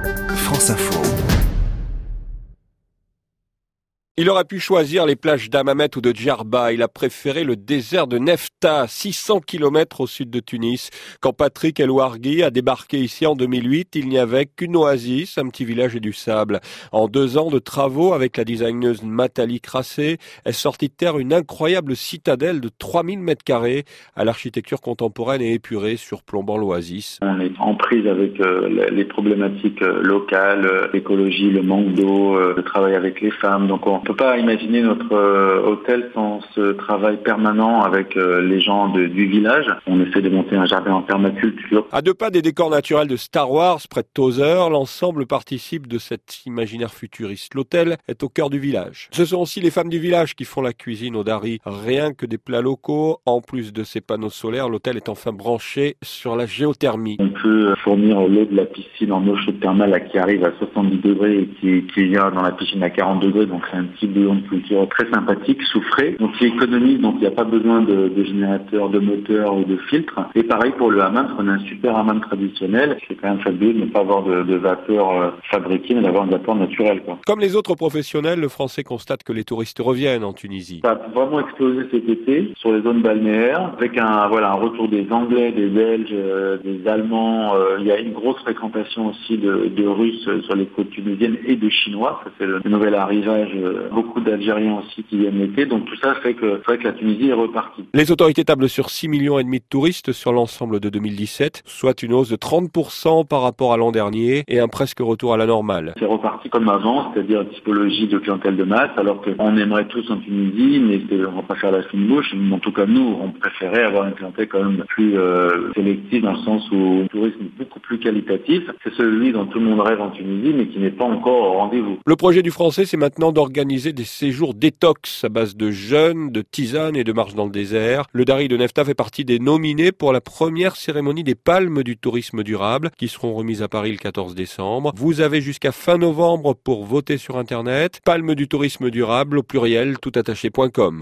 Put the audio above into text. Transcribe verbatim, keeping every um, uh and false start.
France Info. Il aurait pu choisir les plages d'Hammamet ou de Djerba. Il a préféré le désert de Nefta, six cents kilomètres au sud de Tunis. Quand Patrick El Ouargui a débarqué ici en deux mille huit, il n'y avait qu'une oasis, un petit village et du sable. En deux ans de travaux avec la designeuse Nathalie Crassé, est sortie de terre une incroyable citadelle de trois mille mètres carrés à l'architecture contemporaine et épurée surplombant l'oasis. On est en prise avec euh, les problématiques euh, locales, euh, l'écologie, le manque d'eau, euh, le travail avec les femmes. Donc on On ne peut pas imaginer notre euh, hôtel sans ce travail permanent avec euh, les gens de, du village. On essaie de monter un jardin en permaculture. À deux pas des décors naturels de Star Wars, près de Tozeur, l'ensemble participe de cet imaginaire futuriste. L'hôtel est au cœur du village. Ce sont aussi les femmes du village qui font la cuisine au Dari. Rien que des plats locaux. En plus de ces panneaux solaires, l'hôtel est enfin branché sur la géothermie. On peut fournir l'eau de la piscine en eau chaude thermale qui arrive à soixante-dix degrés et qui, qui vient dans la piscine à quarante degrés. Donc c'est un petit bouillon de culture très sympathique, soufré, donc qui économise, donc il n'y a pas besoin de, de générateur, de moteur ou de filtre. Et pareil pour le hammam, on a un super hammam traditionnel. C'est quand même fabuleux de ne pas avoir de, de vapeur euh, fabriquée, mais d'avoir une vapeur naturelle, quoi. Comme les autres professionnels, le Français constate que les touristes reviennent en Tunisie. Ça a vraiment explosé cet été sur les zones balnéaires, avec un voilà un retour des Anglais, des Belges, euh, des Allemands. Euh, il y a une grosse fréquentation aussi de, de Russes sur les côtes tunisiennes et de Chinois. Ça c'est le nouvel arrivage. Euh, Beaucoup d'Algériens aussi qui viennent l'été, donc tout ça fait que, fait que la Tunisie est repartie. Les autorités tablent sur six millions et demi de touristes sur l'ensemble de deux mille dix-sept, soit une hausse de trente pour cent par rapport à l'an dernier et un presque retour à la normale. C'est reparti comme avant, c'est-à-dire typologie de clientèle de masse, alors qu'on aimerait tous en Tunisie, mais on va pas faire la fine bouche. En tout cas, nous, on préférait avoir une clientèle quand même plus euh, sélective, dans le sens où le tourisme est beaucoup plus qualitatif. C'est celui dont tout le monde rêve en Tunisie, mais qui n'est pas encore au rendez-vous. Le projet du Français, c'est maintenant d'organiser des séjours détox à base de jeûne, de tisane et de marche dans le désert. Le Dari de Nefta fait partie des nominés pour la première cérémonie des palmes du tourisme durable qui seront remises à Paris le quatorze décembre. Vous avez jusqu'à fin novembre pour voter sur Internet. Palmes du tourisme durable au pluriel toutattaché point com.